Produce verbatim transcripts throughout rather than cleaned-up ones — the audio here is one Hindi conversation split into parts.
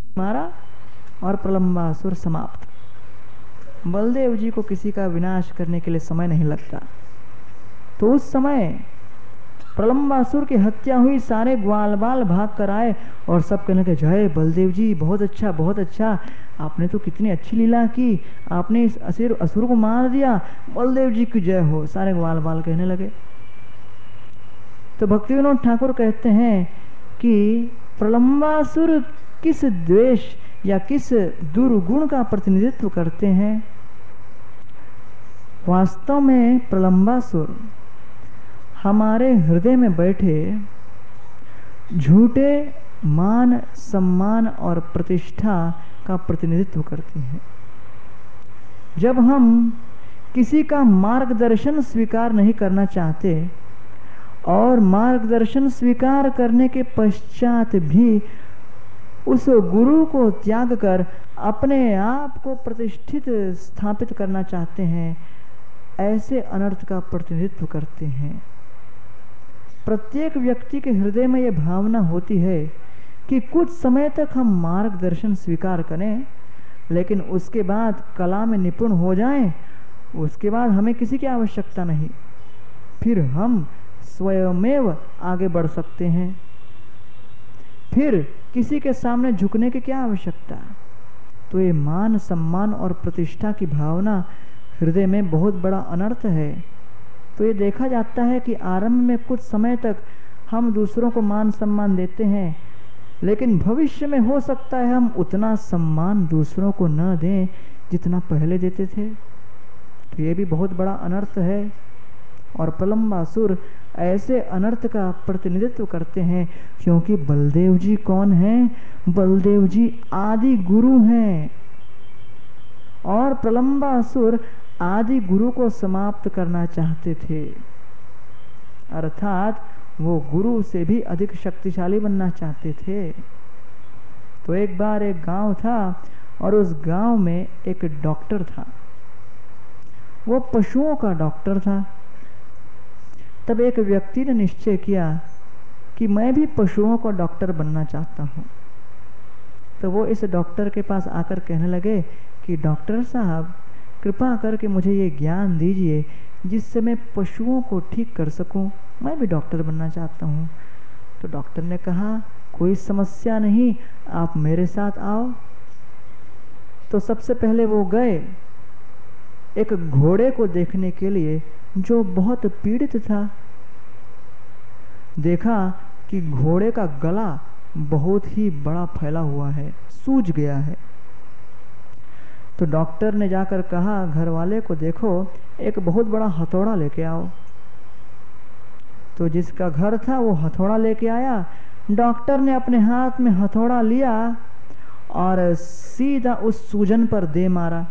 मारा और प्रलंबासुर समाप्त। बलदेव जी को किसी का विनाश करने के लिए समय नहीं लगता। तो उस समय प्रलंबासुर की हत्या हुई, सारे ग्वाल बाल भाग कर आए और सब कहने के जय बलदेव जी, बहुत अच्छा बहुत अच्छा, आपने तो कितनी अच्छी लीला की, आपने इस असुर असुर को मार दिया, बलदेव जी की जय हो, सारे ग्वाल बाल कहने लगे। तो भक्ति विनोद ठाकुर कहते हैं कि प्रलंबासुर किस द्वेष या किस दुर्गुण का प्रतिनिधित्व करते हैं? वास्तव में प्रलंबासुर हमारे हृदय में बैठे झूठे मान सम्मान और प्रतिष्ठा का प्रतिनिधित्व करते हैं। जब हम किसी का मार्गदर्शन स्वीकार नहीं करना चाहते और मार्गदर्शन स्वीकार करने के पश्चात भी उस गुरु को त्याग कर अपने आप को प्रतिष्ठित स्थापित करना चाहते हैं, ऐसे अनर्थ का प्रतिनिधित्व करते हैं। प्रत्येक व्यक्ति के हृदय में यह भावना होती है कि कुछ समय तक हम मार्गदर्शन स्वीकार करें, लेकिन उसके बाद कला में निपुण हो जाएं, उसके बाद हमें किसी की आवश्यकता नहीं, फिर हम स्वयमेव आगे बढ़ सकते हैं, फिर किसी के सामने झुकने की क्या आवश्यकता। तो ये मान सम्मान और प्रतिष्ठा की भावना हृदय में बहुत बड़ा अनर्थ है। तो ये देखा जाता है कि आरंभ में कुछ समय तक हम दूसरों को मान सम्मान देते हैं, लेकिन भविष्य में हो सकता है हम उतना सम्मान दूसरों को न दें जितना पहले देते थे। तो ये भी बहुत बड़ा अनर्थ है। और प्रलंबासुर ऐसे अनर्थ का प्रतिनिधित्व करते हैं, क्योंकि बलदेव जी कौन हैं? बलदेव जी आदि गुरु हैं और प्रलंबासुर आदि गुरु को समाप्त करना चाहते थे, अर्थात वो गुरु से भी अधिक शक्तिशाली बनना चाहते थे। तो एक बार एक गांव था और उस गांव में एक डॉक्टर था, वो पशुओं का डॉक्टर था। तब एक व्यक्ति ने निश्चय किया कि मैं भी पशुओं का डॉक्टर बनना चाहता हूँ। तो वो इस डॉक्टर के पास आकर कहने लगे कि डॉक्टर साहब, कृपा करके मुझे ये ज्ञान दीजिए जिससे मैं पशुओं को ठीक कर सकूं, मैं भी डॉक्टर बनना चाहता हूँ। तो डॉक्टर ने कहा कोई समस्या नहीं, आप मेरे साथ आओ। तो सबसे पहले वो गए एक घोड़े को देखने के लिए जो बहुत पीड़ित था। देखा कि घोड़े का गला बहुत ही बड़ा फैला हुआ है, सूज गया है। तो डॉक्टर ने जाकर कहा घर वाले को, देखो एक बहुत बड़ा हथौड़ा लेके आओ। तो जिसका घर था वो हथौड़ा लेके आया। डॉक्टर ने अपने हाथ में हथौड़ा लिया और सीधा उस सूजन पर दे मारा।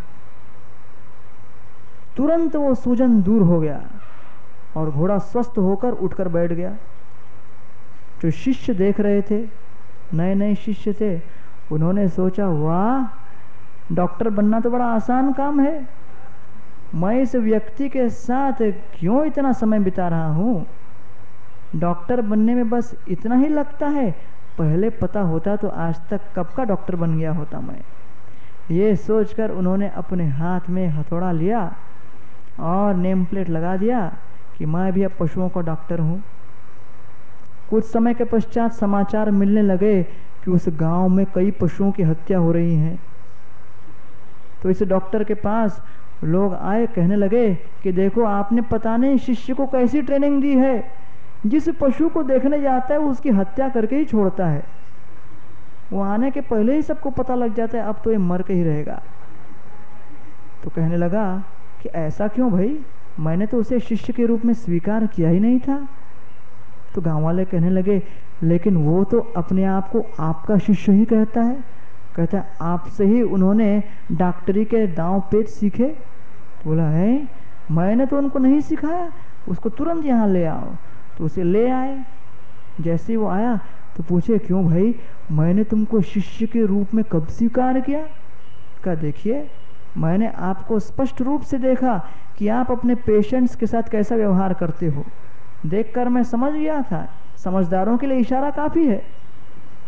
तुरंत वो सूजन दूर हो गया और घोड़ा स्वस्थ होकर उठकर बैठ गया। जो शिष्य देख रहे थे, नए नए शिष्य थे, उन्होंने सोचा वाह, डॉक्टर बनना तो बड़ा आसान काम है, मैं इस व्यक्ति के साथ क्यों इतना समय बिता रहा हूँ, डॉक्टर बनने में बस इतना ही लगता है, पहले पता होता तो आज तक कब का डॉक्टर बन गया होता मैं। ये सोचकर उन्होंने अपने हाथ में हथौड़ा लिया और नेम प्लेट लगा दिया कि मैं भी अब पशुओं का डॉक्टर हूँ। कुछ समय के पश्चात समाचार मिलने लगे कि उस गांव में कई पशुओं की हत्या हो रही है। तो इस डॉक्टर के पास लोग आए, कहने लगे कि देखो आपने पता नहीं शिष्य को कैसी ट्रेनिंग दी है, जिस पशु को देखने जाता है वो उसकी हत्या करके ही छोड़ता है, वो आने के पहले ही सबको पता लग जाता है अब तो ये मर के ही रहेगा। तो कहने लगा कि ऐसा क्यों भाई, मैंने तो उसे शिष्य के रूप में स्वीकार किया ही नहीं था। तो गांव वाले कहने लगे लेकिन वो तो अपने आप को आपका शिष्य ही कहता है, कहता है आपसे ही उन्होंने डॉक्टरी के दांव पेच सीखे। बोला है मैंने तो उनको नहीं सिखाया, उसको तुरंत यहाँ ले आओ। तो उसे ले आए। जैसे वो आया तो पूछे क्यों भाई, मैंने तुमको शिष्य के रूप में कब स्वीकार किया? कहा देखिए मैंने आपको स्पष्ट रूप से देखा कि आप अपने पेशेंट्स के साथ कैसा व्यवहार करते हो, देखकर मैं समझ गया था, समझदारों के लिए इशारा काफी है।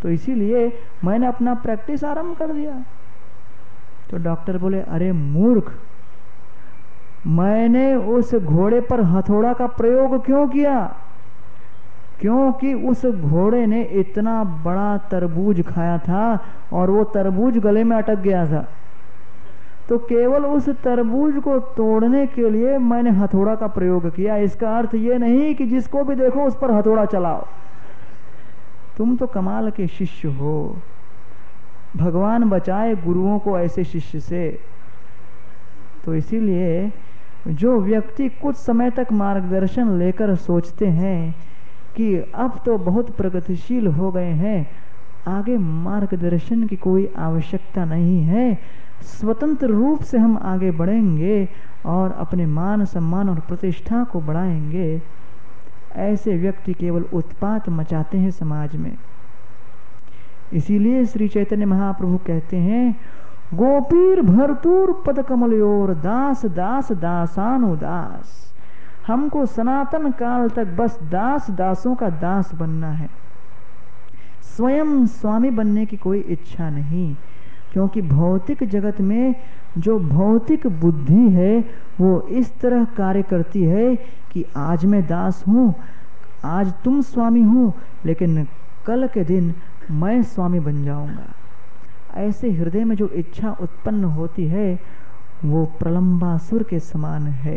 तो इसीलिए मैंने अपना प्रैक्टिस आरंभ कर दिया। तो डॉक्टर बोले, अरे मूर्ख, मैंने उस घोड़े पर हथौड़ा का प्रयोग क्यों किया? क्योंकि उस घोड़े ने इतना बड़ा तरबूज खाया था और वो तरबूज गले में अटक गया था, तो केवल उस तरबूज को तोड़ने के लिए मैंने हथौड़ा का प्रयोग किया। इसका अर्थ ये नहीं कि जिसको भी देखो उस पर हथौड़ा चलाओ। तुम तो कमाल के शिष्य हो, भगवान बचाए गुरुओं को ऐसे शिष्य से। तो इसीलिए जो व्यक्ति कुछ समय तक मार्गदर्शन लेकर सोचते हैं कि अब तो बहुत प्रगतिशील हो गए हैं, आगे मार्गदर्शन की कोई आवश्यकता नहीं है, स्वतंत्र रूप से हम आगे बढ़ेंगे और अपने मान सम्मान और प्रतिष्ठा को बढ़ाएंगे, ऐसे व्यक्ति केवल उत्पात मचाते हैं समाज में। इसीलिए श्री चैतन्य महाप्रभु कहते हैं, गोपीर भरतूर पद कमलयोर दास दास दासानुदास। हमको सनातन काल तक बस दास दासों का दास बनना है, स्वयं स्वामी बनने की कोई इच्छा नहीं। क्योंकि भौतिक जगत में जो भौतिक बुद्धि है वो इस तरह कार्य करती है कि आज मैं दास हूँ, आज तुम स्वामी हो, लेकिन कल के दिन मैं स्वामी बन जाऊंगा। ऐसे हृदय में जो इच्छा उत्पन्न होती है वो प्रलंबासुर के समान है।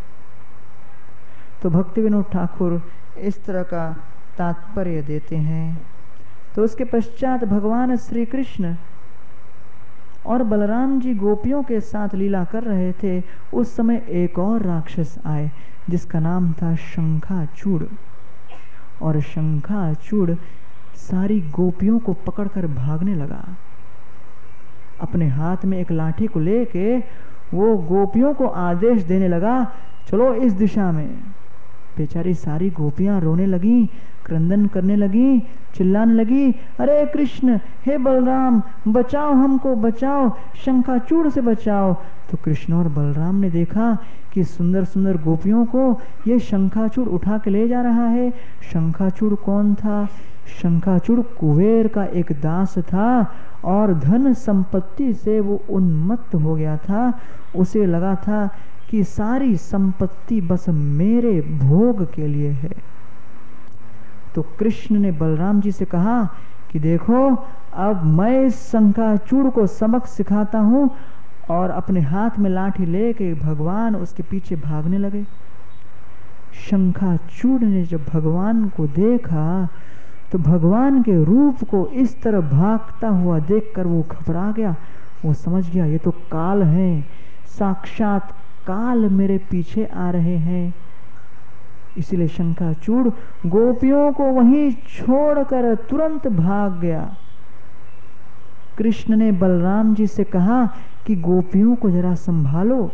तो भक्ति विनोद ठाकुर इस तरह का तात्पर्य देते हैं। तो उसके पश्चात भगवान श्री कृष्ण और बलराम जी गोपियों के साथ लीला कर रहे थे। उस समय एक और राक्षस आए जिसका नाम था शंखाचूड़, और शंखाचूड़ सारी गोपियों को पकड़कर भागने लगा। अपने हाथ में एक लाठी को लेके वो गोपियों को आदेश देने लगा, चलो इस दिशा में। बेचारी सारी गोपियां रोने लगी, क्रंदन करने लगी, चिल्लाने लगी, अरे कृष्ण, हे बलराम, बचाओ हमको, बचाओ, शंखाचूड़ से बचाओ। तो कृष्ण और बलराम ने देखा कि सुंदर सुंदर गोपियों को ये शंखाचूड़ उठा के ले जा रहा है। शंखाचूड़ कौन था? शंखाचूड़ कुबेर का एक दास था और धन संपत्ति से वो उन्मत्त हो गया था। उसे लगा था कि सारी संपत्ति बस मेरे भोग के लिए है। तो कृष्ण ने बलराम जी से कहा कि देखो, अब मैं इस शंखाचूड़ को सबक सिखाता हूं, और अपने हाथ में लाठी लेके भगवान उसके पीछे भागने लगे। शंखाचूड़ ने जब भगवान को देखा तो भगवान के रूप को इस तरह भागता हुआ देखकर वो घबरा गया। वो समझ गया ये तो काल हैं, साक्षात काल मेरे पीछे आ रहे हैं। इसलिए शंखाचूड़ गोपियों को वहीं छोड़कर तुरंत भाग गया। कृष्ण ने बलराम जी से कहा कि गोपियों को जरा संभालो।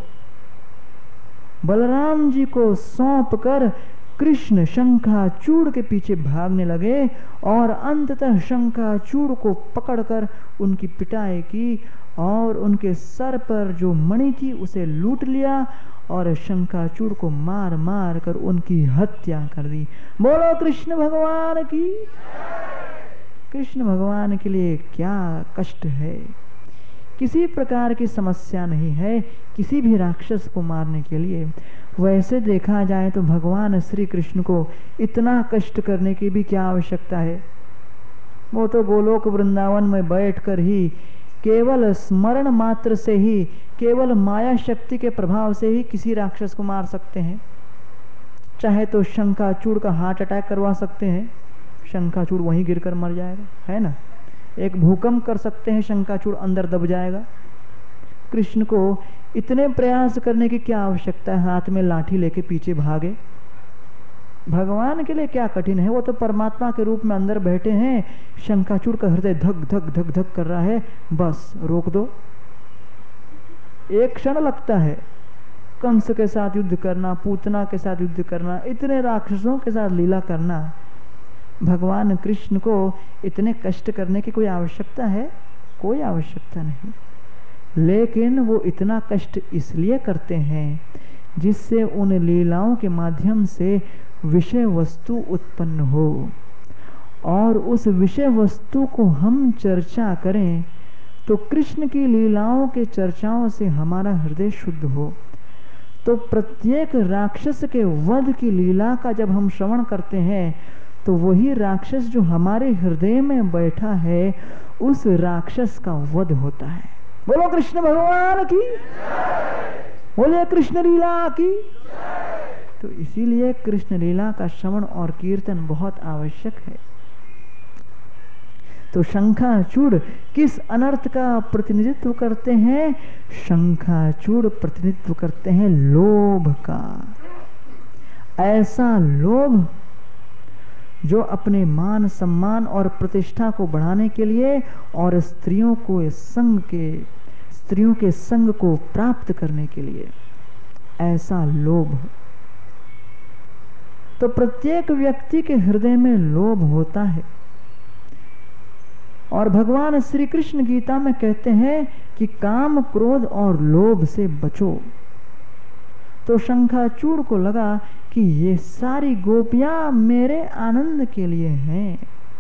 बलराम जी को सौंप कर कृष्ण शंखाचूड़ के पीछे भागने लगे और अंततः शंखाचूड़ को पकड़कर उनकी पिटाई की और उनके सर पर जो मणि थी उसे लूट लिया और शंखाचूड़ को मार मार कर उनकी हत्या कर दी। बोलो कृष्ण भगवान की। कृष्ण भगवान के लिए क्या कष्ट है। किसी प्रकार की समस्या नहीं है किसी भी राक्षस को मारने के लिए। वैसे देखा जाए तो भगवान श्री कृष्ण को इतना कष्ट करने की भी क्या आवश्यकता है। वो तो गोलोक वृंदावन में बैठकर ही केवल स्मरण मात्र से ही, केवल माया शक्ति के प्रभाव से ही किसी राक्षस को मार सकते हैं। चाहे तो शंखाचूड़ का हार्ट अटैक करवा सकते हैं, शंखाचूड़ वहीं गिरकर मर जाएगा, है ना। एक भूकंप कर सकते हैं, शंखाचूड़ अंदर दब जाएगा। कृष्ण को इतने प्रयास करने की क्या आवश्यकता है, हाथ में लाठी लेके पीछे भागे। भगवान के लिए क्या कठिन है, वो तो परमात्मा के रूप में अंदर बैठे हैं। शंखाचूड़ का हृदय धक धक धक धक कर रहा है, बस रोक दो। एक क्षण लगता है कंस के साथ युद्ध करना, पूतना के साथ युद्ध करना, इतने राक्षसों के साथ लीला करना। भगवान कृष्ण को इतने कष्ट करने की कोई आवश्यकता है? कोई आवश्यकता नहीं। लेकिन वो इतना कष्ट इसलिए करते हैं जिससे उन लीलाओं के माध्यम से विषय वस्तु उत्पन्न हो और उस विषय वस्तु को हम चर्चा करें तो कृष्ण की लीलाओं के चर्चाओं से हमारा हृदय शुद्ध हो। तो प्रत्येक राक्षस के वध की लीला का जब हम श्रवण करते हैं तो वही राक्षस जो हमारे हृदय में बैठा है उस राक्षस का वध होता है। बोलो कृष्ण भगवान की, बोले कृष्ण लीला की। तो इसीलिए कृष्ण लीला का श्रवण और कीर्तन बहुत आवश्यक है। तो शंखाचूड़ किस अनर्थ का प्रतिनिधित्व करते हैं? शंखाचूड़ प्रतिनिधित्व करते हैं लोभ का। ऐसा लोभ जो अपने मान सम्मान और प्रतिष्ठा को बढ़ाने के लिए और स्त्रियों को संग के स्त्रियों के संग को प्राप्त करने के लिए, ऐसा लोभ। तो प्रत्येक व्यक्ति के हृदय में लोभ होता है और भगवान श्री कृष्ण गीता में कहते हैं कि काम क्रोध और लोभ से बचो। तो शंखाचूड़ को लगा कि ये सारी गोपियां मेरे आनंद के लिए हैं।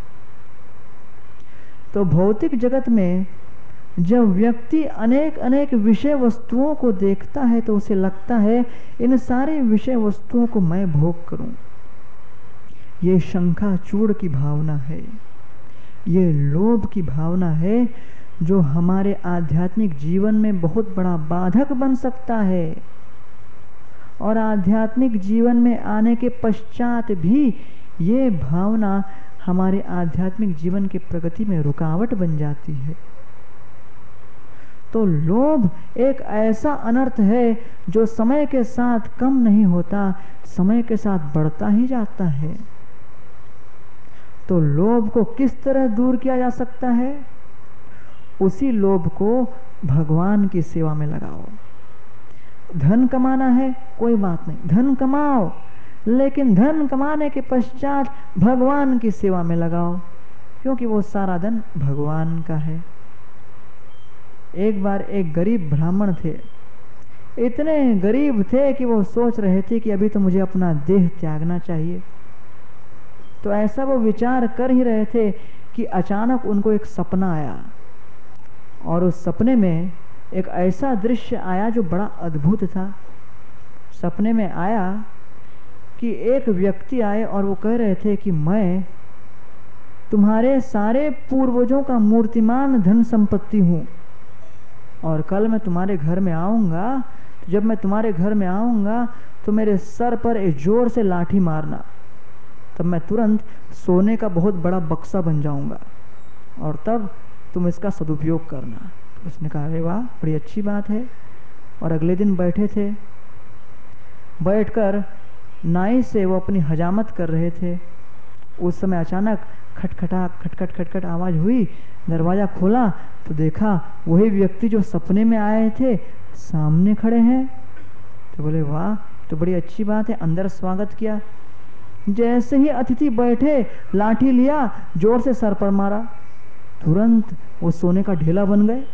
तो भौतिक जगत में जब व्यक्ति अनेक अनेक विषय वस्तुओं को देखता है तो उसे लगता है इन सारे विषय वस्तुओं को मैं भोग करूं। ये शंखाचूड़ की भावना है, ये लोभ की भावना है जो हमारे आध्यात्मिक जीवन में बहुत बड़ा बाधक बन सकता है और आध्यात्मिक जीवन में आने के पश्चात भी ये भावना हमारे आध्यात्मिक जीवन की प्रगति में रुकावट बन जाती है। तो लोभ एक ऐसा अनर्थ है जो समय के साथ कम नहीं होता, समय के साथ बढ़ता ही जाता है। तो लोभ को किस तरह दूर किया जा सकता है? उसी लोभ को भगवान की सेवा में लगाओ। धन कमाना है, कोई बात नहीं, धन कमाओ, लेकिन धन कमाने के पश्चात भगवान की सेवा में लगाओ, क्योंकि वो सारा धन भगवान का है। एक बार एक गरीब ब्राह्मण थे, इतने गरीब थे कि वो सोच रहे थे कि अभी तो मुझे अपना देह त्यागना चाहिए। तो ऐसा वो विचार कर ही रहे थे कि अचानक उनको एक सपना आया और उस सपने में एक ऐसा दृश्य आया जो बड़ा अद्भुत था। सपने में आया कि एक व्यक्ति आए और वो कह रहे थे कि मैं तुम्हारे सारे पूर्वजों का मूर्तिमान धन संपत्ति हूँ और कल मैं तुम्हारे घर में आऊँगा, तो जब मैं तुम्हारे घर में आऊँगा तो मेरे सर पर एक जोर से लाठी मारना, तब मैं तुरंत सोने का बहुत बड़ा बक्सा बन जाऊँगा और तब तुम इसका सदुपयोग करना। तो उसने कहा अरे वाह, बड़ी अच्छी बात है। और अगले दिन बैठे थे, बैठकर नाई से वो अपनी हजामत कर रहे थे। उस समय अचानक खटखटा खटखट खटखट आवाज़ हुई, दरवाज़ा खोला तो देखा वही व्यक्ति जो सपने में आए थे सामने खड़े हैं। तो बोले वाह, तो बड़ी अच्छी बात है। अंदर स्वागत किया। जैसे ही अतिथि बैठे, लाठी लिया, जोर से सर पर मारा, तुरंत वो सोने का ढेला बन गए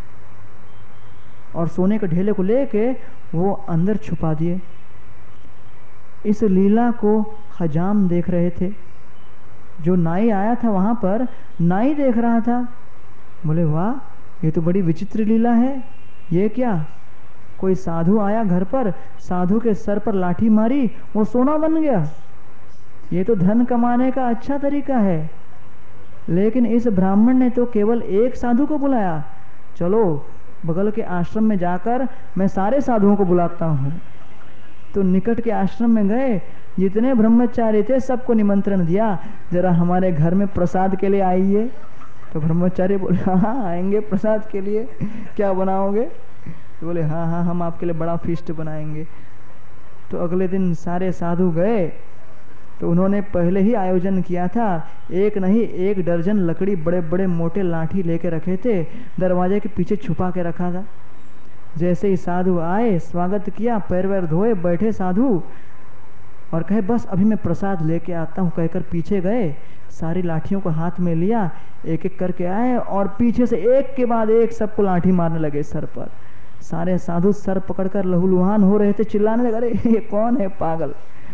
और सोने के ढेले को लेके वो अंदर छुपा दिए। इस लीला को हजाम देख रहे थे। जो नाई आया था वहां पर, नाई देख रहा था। बोले वाह, ये तो बड़ी विचित्र लीला है। ये क्या, कोई साधु आया घर पर, साधु के सर पर लाठी मारी, वो सोना बन गया। ये तो धन कमाने का अच्छा तरीका है। लेकिन इस ब्राह्मण ने तो केवल एक साधु को बुलाया। चलो बगल के आश्रम में जाकर मैं सारे साधुओं को बुलाता हूँ। तो निकट के आश्रम में गए, जितने ब्रह्मचारी थे सबको निमंत्रण दिया, जरा हमारे घर में प्रसाद के लिए आइए। तो ब्रह्मचारी बोले हाँ आएंगे प्रसाद के लिए, क्या बनाओगे? तो बोले हाँ हाँ हम आपके लिए बड़ा फीस्ट बनाएंगे। तो अगले दिन सारे साधु गए तो उन्होंने पहले ही आयोजन किया था। एक नहीं एक दर्जन लकड़ी बड़े बड़े मोटे लाठी लेके रखे थे, दरवाजे के पीछे छुपा के रखा था। जैसे ही साधु आए, स्वागत किया, पैर वैर धोए, बैठे साधु और कहे बस अभी मैं प्रसाद लेके आता हूँ, कहकर पीछे गए, सारी लाठियों को हाथ में लिया, एक एक करके आए और पीछे से एक के बाद एक सबको लाठी मारने लगे सर पर। सारे साधु सर पकड़कर लहूलुहान हो रहे थे, चिल्लाने लगे अरे ये कौन है पागल।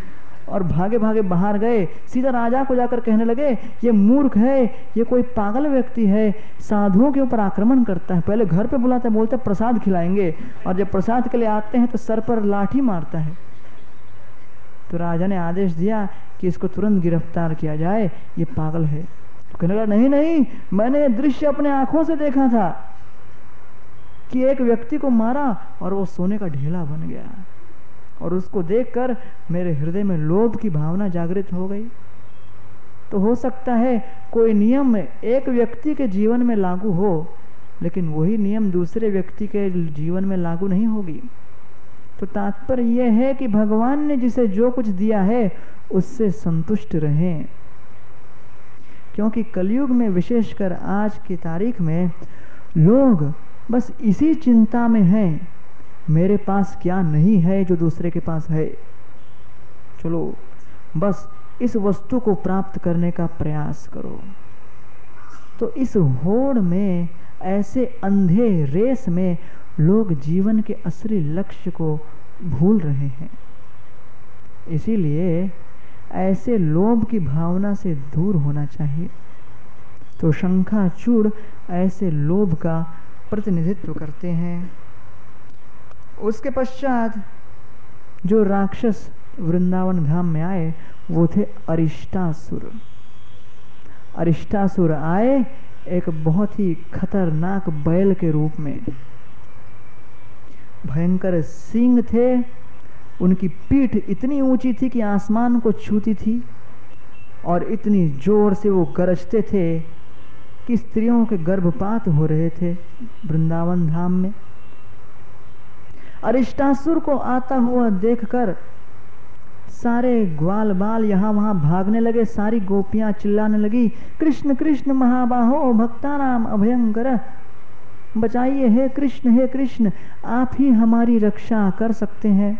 और भागे भागे बाहर गए, सीधा राजा को जाकर कहने लगे ये मूर्ख है, ये कोई पागल व्यक्ति है, साधुओं के ऊपर आक्रमण करता है। पहले घर पे बुलाता है, बोलता है प्रसाद खिलाएंगे, और जब प्रसाद के लिए आते हैं तो सर पर लाठी मारता है। तो राजा ने आदेश दिया कि इसको तुरंत गिरफ्तार किया जाए, ये पागल है। तो कहने लगा नहीं नहीं, मैंने ये दृश्य अपने आंखों से देखा था कि एक व्यक्ति को मारा और वो सोने का ढेला बन गया, और उसको देखकर मेरे हृदय में लोभ की भावना जागृत हो गई। तो हो सकता है कोई नियम एक व्यक्ति के जीवन में लागू हो, लेकिन वही नियम दूसरे व्यक्ति के जीवन में लागू नहीं होगी। तो तात्पर्य यह है कि भगवान ने जिसे जो कुछ दिया है उससे संतुष्ट रहें, क्योंकि कलयुग में विशेषकर आज की तारीख में लोग बस इसी चिंता में हैं, मेरे पास क्या नहीं है जो दूसरे के पास है, चलो बस इस वस्तु को प्राप्त करने का प्रयास करो। तो इस होड़ में, ऐसे अंधे रेस में लोग जीवन के असली लक्ष्य को भूल रहे हैं। इसीलिए ऐसे लोभ की भावना से दूर होना चाहिए। तो शंखाचूड़ ऐसे लोभ का प्रतिनिधित्व करते हैं। उसके पश्चात जो राक्षस वृंदावन धाम में आए वो थे अरिष्टासुर। अरिष्टासुर आए एक बहुत ही खतरनाक बैल के रूप में। भयंकर सींग थे, उनकी पीठ इतनी ऊंची थी कि आसमान को छूती थी, और इतनी जोर से वो गरजते थे कि स्त्रियों के गर्भपात हो रहे थे वृंदावन धाम में। अरिष्टासुर को आता हुआ देखकर सारे ग्वाल बाल यहाँ वहाँ भागने लगे, सारी गोपियां चिल्लाने लगी कृष्ण कृष्ण महाबाहो भक्तानाम अभयंकर, बचाइए हे कृष्ण हे कृष्ण, आप ही हमारी रक्षा कर सकते हैं।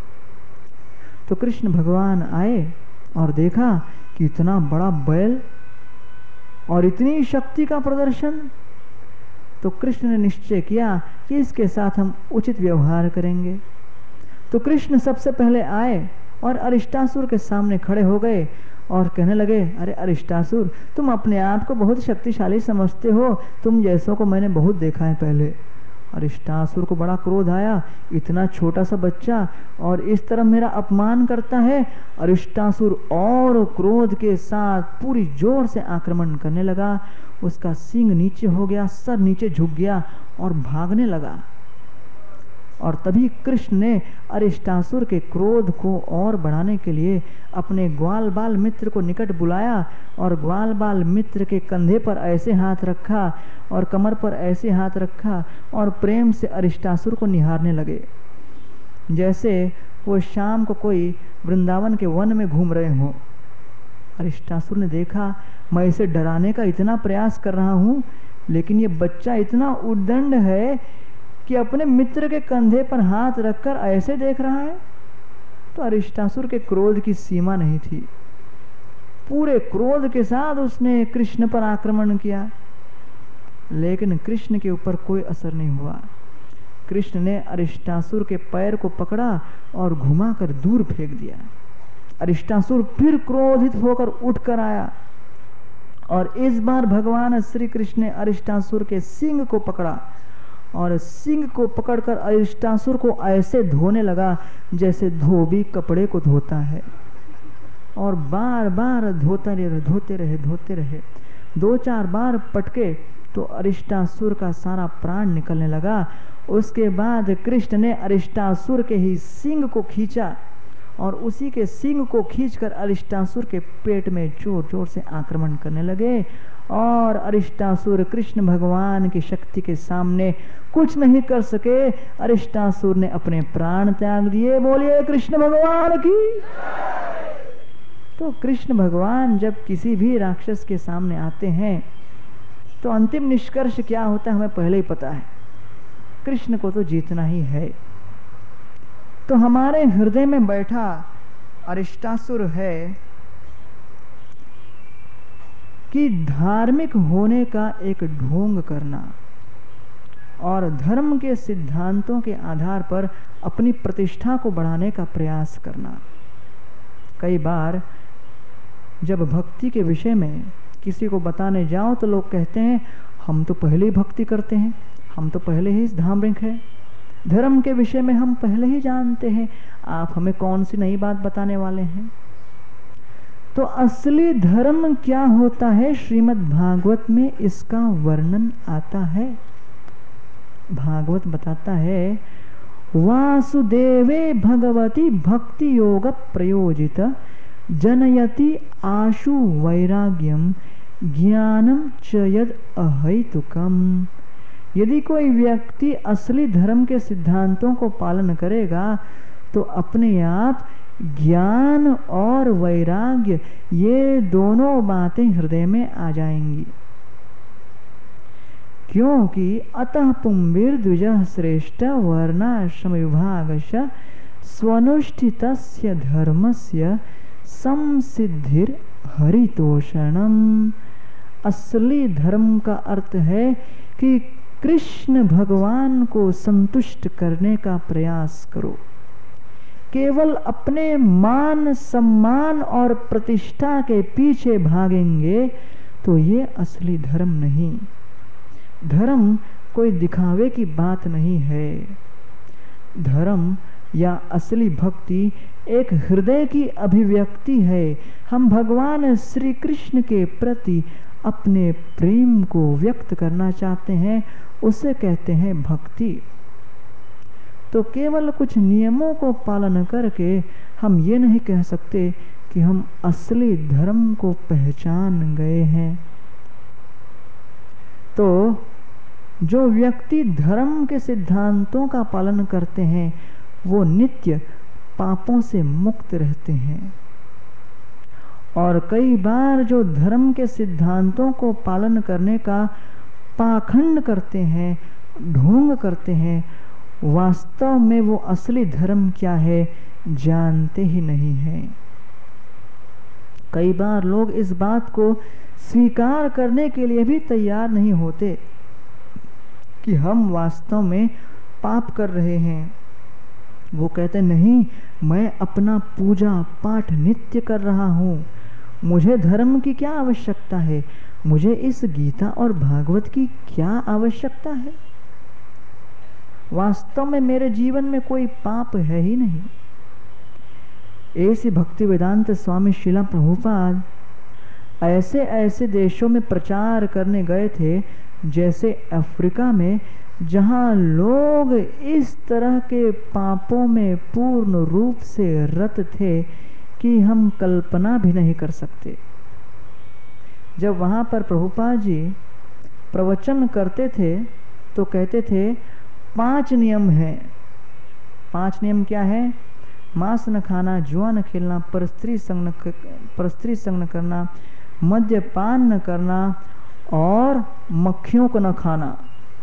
तो कृष्ण भगवान आए और देखा कि इतना बड़ा बैल और इतनी शक्ति का प्रदर्शन। तो कृष्ण ने निश्चय किया कि इसके साथ हम उचित व्यवहार करेंगे। तो कृष्ण सबसे पहले आए और अरिष्टासुर के सामने खड़े हो गए और कहने लगे अरे अरिष्टासुर, तुम अपने आप को बहुत शक्तिशाली समझते हो, तुम जैसों को मैंने बहुत देखा है पहले। अरिष्टासुर को बड़ा क्रोध आया, इतना छोटा सा बच्चा और इस तरह मेरा अपमान करता है। अरिष्टासुर और क्रोध के साथ पूरी जोर से आक्रमण करने लगा। उसका सींग नीचे हो गया, सर नीचे झुक गया और भागने लगा। और तभी कृष्ण ने अरिष्टासुर के क्रोध को और बढ़ाने के लिए अपने ग्वाल बाल मित्र को निकट बुलाया और ग्वाल बाल मित्र के कंधे पर ऐसे हाथ रखा और कमर पर ऐसे हाथ रखा और प्रेम से अरिष्टासुर को निहारने लगे, जैसे वो शाम को कोई वृंदावन के वन में घूम रहे हों। अरिष्टासुर ने देखा मैं इसे डराने का इतना प्रयास कर रहा हूँ, लेकिन ये बच्चा इतना उद्दंड है कि अपने मित्र के कंधे पर हाथ रखकर ऐसे देख रहा है। तो अरिष्टासुर के क्रोध की सीमा नहीं थी, पूरे क्रोध के साथ उसने कृष्ण पर आक्रमण किया, लेकिन कृष्ण के ऊपर कोई असर नहीं हुआ। कृष्ण ने अरिष्टासुर के पैर को पकड़ा और घुमाकर दूर फेंक दिया। अरिष्टासुर फिर क्रोधित होकर उठकर आया और इस बार भगवान श्री कृष्ण ने अरिष्टासुर के सींग को पकड़ा और सींग को पकड़कर अरिष्टासुर को ऐसे धोने लगा जैसे धोबी कपड़े को धोता है, और बार बार धोता रहे धोते रहे धोते रहे दो चार बार पटके तो अरिष्टासुर का सारा प्राण निकलने लगा। उसके बाद कृष्ण ने अरिष्टासुर के ही सींग को खींचा और उसी के सींग को खींचकर अरिष्टासुर के पेट में जोर जोर से आक्रमण करने लगे, और अरिष्टासुर कृष्ण भगवान की शक्ति के सामने कुछ नहीं कर सके। अरिष्टासुर ने अपने प्राण त्याग दिए। बोलिए कृष्ण भगवान की। तो कृष्ण भगवान जब किसी भी राक्षस के सामने आते हैं तो अंतिम निष्कर्ष क्या होता है हमें पहले ही पता है, कृष्ण को तो जीतना ही है। तो हमारे हृदय में बैठा अरिष्टासुर है कि धार्मिक होने का एक ढोंग करना और धर्म के सिद्धांतों के आधार पर अपनी प्रतिष्ठा को बढ़ाने का प्रयास करना, कई बार जब भक्ति के विषय में किसी को बताने जाओ तो लोग कहते हैं हम तो पहले ही भक्ति करते हैं, हम तो पहले ही धार्मिक हैं, धर्म के विषय में हम पहले ही जानते हैं, आप हमें कौन सी नई बात बताने वाले हैं। तो असली धर्म क्या होता है, श्रीमद् भागवत में इसका वर्णन आता है। भागवत बताता है वासुदेवे भगवती भक्ति योग प्रयोजित जनयति आशु वैराग्यम ज्ञानम च यद अहैतुकम। यदि कोई व्यक्ति असली धर्म के सिद्धांतों को पालन करेगा तो अपने आप ज्ञान और वैराग्य ये दोनों बातें हृदय में आ जाएंगी। क्योंकि अतः पुंभिर द्विजः श्रेष्ठ वर्णाश्रम विभागश स्वनुष्ठितस्य धर्मस्य संसिद्धिर हरितोषणम। असली धर्म का अर्थ है कि कृष्ण भगवान को संतुष्ट करने का प्रयास करो। केवल अपने मान सम्मान और प्रतिष्ठा के पीछे भागेंगे तो ये असली धर्म नहीं। धर्म कोई दिखावे की बात नहीं है। धर्म या असली भक्ति एक हृदय की अभिव्यक्ति है। हम भगवान श्री कृष्ण के प्रति अपने प्रेम को व्यक्त करना चाहते हैं, उसे कहते हैं भक्ति। तो केवल कुछ नियमों को पालन करके हम ये नहीं कह सकते कि हम असली धर्म को पहचान गए हैं। तो जो व्यक्ति धर्म के सिद्धांतों का पालन करते हैं वो नित्य पापों से मुक्त रहते हैं। और कई बार जो धर्म के सिद्धांतों को पालन करने का पाखंड करते हैं, ढोंग करते हैं, वास्तव में वो असली धर्म क्या है जानते ही नहीं हैं। कई बार लोग इस बात को स्वीकार करने के लिए भी तैयार नहीं होते कि हम वास्तव में पाप कर रहे हैं। वो कहते नहीं, मैं अपना पूजा पाठ नित्य कर रहा हूँ, मुझे धर्म की क्या आवश्यकता है, मुझे इस गीता और भागवत की क्या आवश्यकता है। वास्तव में मेरे जीवन में कोई पाप है ही नहीं। ऐसे भक्ति वेदांत स्वामी श्रीला प्रभुपाद ऐसे ऐसे देशों में प्रचार करने गए थे, जैसे अफ्रीका में, जहां लोग इस तरह के पापों में पूर्ण रूप से रत थे कि हम कल्पना भी नहीं कर सकते। जब वहां पर प्रभुपाद जी प्रवचन करते थे तो कहते थे पांच नियम हैं। पांच नियम क्या है? मांस न खाना, जुआ न खेलना, परस्त्री संग न परस्त्री संग न करना, मद्यपान न करना और मक्खियों को न खाना।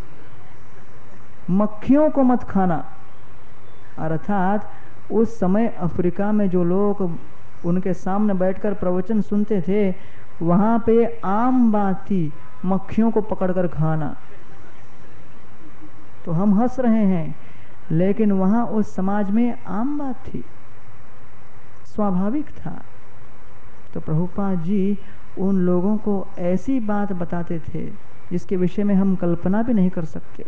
मक्खियों को मत खाना। अर्थात उस समय अफ्रीका में जो लोग उनके सामने बैठकर प्रवचन सुनते थे, वहां पे आम बात थी मक्खियों को पकड़कर खाना। तो हम हंस रहे हैं, लेकिन वहां उस समाज में आम बात थी, स्वाभाविक था। तो प्रभुपाद जी उन लोगों को ऐसी बात बताते थे जिसके विषय में हम कल्पना भी नहीं कर सकते।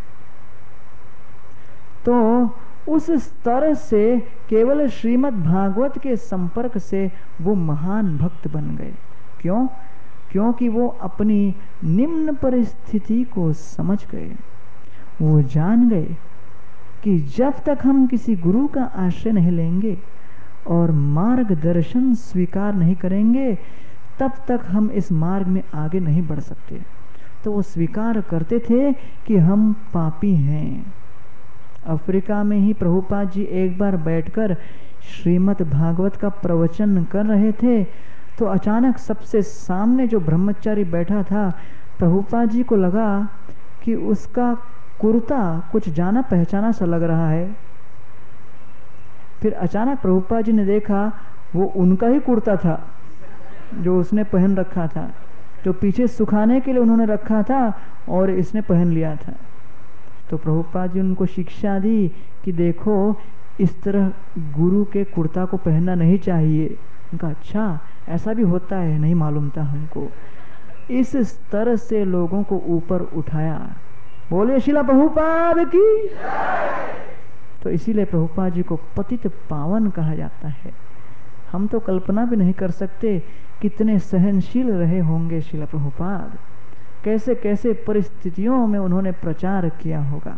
तो उस स्तर से केवल श्रीमद् भागवत के संपर्क से वो महान भक्त बन गए। क्यों? क्योंकि वो अपनी निम्न परिस्थिति को समझ गए। वो जान गए कि जब तक हम किसी गुरु का आश्रय नहीं लेंगे और मार्गदर्शन स्वीकार नहीं करेंगे, तब तक हम इस मार्ग में आगे नहीं बढ़ सकते। तो वो स्वीकार करते थे कि हम पापी हैं। अफ्रीका में ही प्रभुपाद जी एक बार बैठकर श्रीमद् भागवत का प्रवचन कर रहे थे, तो अचानक सबसे सामने जो ब्रह्मचारी बैठा था, प्रभुपाद जी को लगा कि उसका कुर्ता कुछ जाना पहचाना सा लग रहा है। फिर अचानक प्रभुपाद जी ने देखा वो उनका ही कुर्ता था जो उसने पहन रखा था, जो पीछे सुखाने के लिए उन्होंने रखा था और इसने पहन लिया था। तो प्रभुपाद जी उनको शिक्षा दी कि देखो, इस तरह गुरु के कुर्ता को पहनना नहीं चाहिए। उनका अच्छा ऐसा भी होता है, नहीं मालूम था हमको। इस तरह से लोगों को ऊपर उठाया। बोले शिला प्रभुपाद की। तो इसीलिए प्रभुपाद जी को पतित पावन कहा जाता है। हम तो कल्पना भी नहीं कर सकते कितने सहनशील रहे होंगे शिला प्रभुपाद, कैसे कैसे परिस्थितियों में उन्होंने प्रचार किया होगा।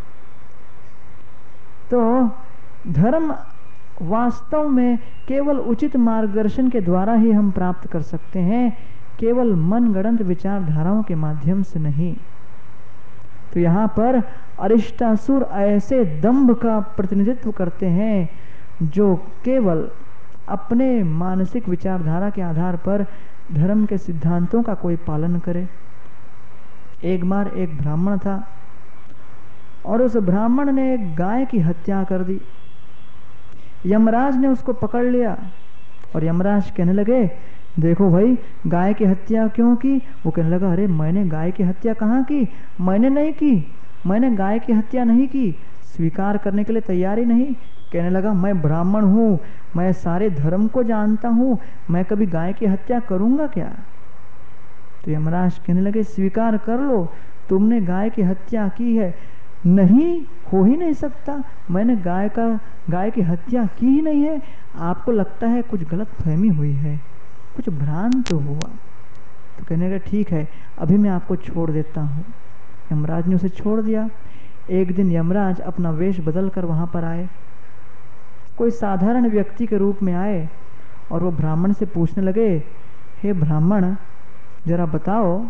तो धर्म वास्तव में केवल उचित मार्गदर्शन के द्वारा ही हम प्राप्त कर सकते हैं, केवल मनगढ़ंत विचारधाराओं के माध्यम से नहीं। तो यहाँ पर अरिष्टासुर ऐसे दंभ का प्रतिनिधित्व करते हैं जो केवल अपने मानसिक विचारधारा के आधार पर धर्म के सिद्धांतों का कोई पालन करे। एक बार एक ब्राह्मण था और उस ब्राह्मण ने एक गाय की हत्या कर दी। यमराज ने उसको पकड़ लिया और यमराज कहने लगे, देखो भाई गाय की हत्या क्यों की? वो कहने लगा, अरे मैंने गाय की हत्या कहाँ की, मैंने नहीं की, मैंने गाय की हत्या नहीं की। स्वीकार करने के लिए तैयार ही नहीं। कहने लगा, मैं ब्राह्मण हूँ, मैं सारे धर्म को जानता हूँ, मैं कभी गाय की हत्या करूँगा क्या? तो यमराज कहने लगे, स्वीकार कर लो, तुमने गाय की हत्या की है। नहीं, हो ही नहीं सकता, मैंने गाय का गाय की हत्या की ही नहीं है। आपको लगता है कुछ गलत फहमी हुई है, कुछ भ्रांत हुआ। तो कहने लगा, ठीक है, अभी मैं आपको छोड़ देता हूँ। यमराज ने उसे छोड़ दिया। एक दिन यमराज अपना वेश बदल कर वहाँ पर आए। कोई साधारण व्यक्ति के रूप में आए और वो ब्राह्मण से पूछने लगे, हे ब्राह्मण, जरा बताओ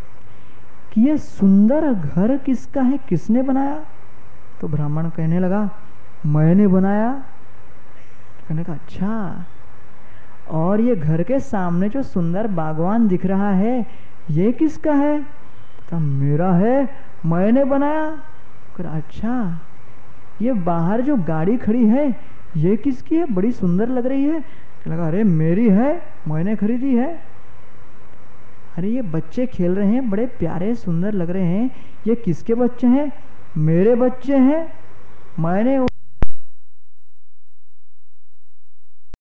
कि ये सुंदर घर किसका है, किसने बनाया? तो ब्राह्मण कहने लगा, मैंने बनाया। कहने का, अच्छा, और ये घर के सामने जो सुंदर बागवान दिख रहा है ये किसका है? तो मेरा है, मैंने बनाया। कहा, अच्छा, ये बाहर जो गाड़ी खड़ी है ये किसकी है, बड़ी सुंदर लग रही है? लगा, अरे मेरी है, मैंने खरीदी है। अरे ये बच्चे खेल रहे हैं, बड़े प्यारे सुंदर लग रहे हैं, ये किसके बच्चे हैं? मेरे बच्चे हैं, मैंने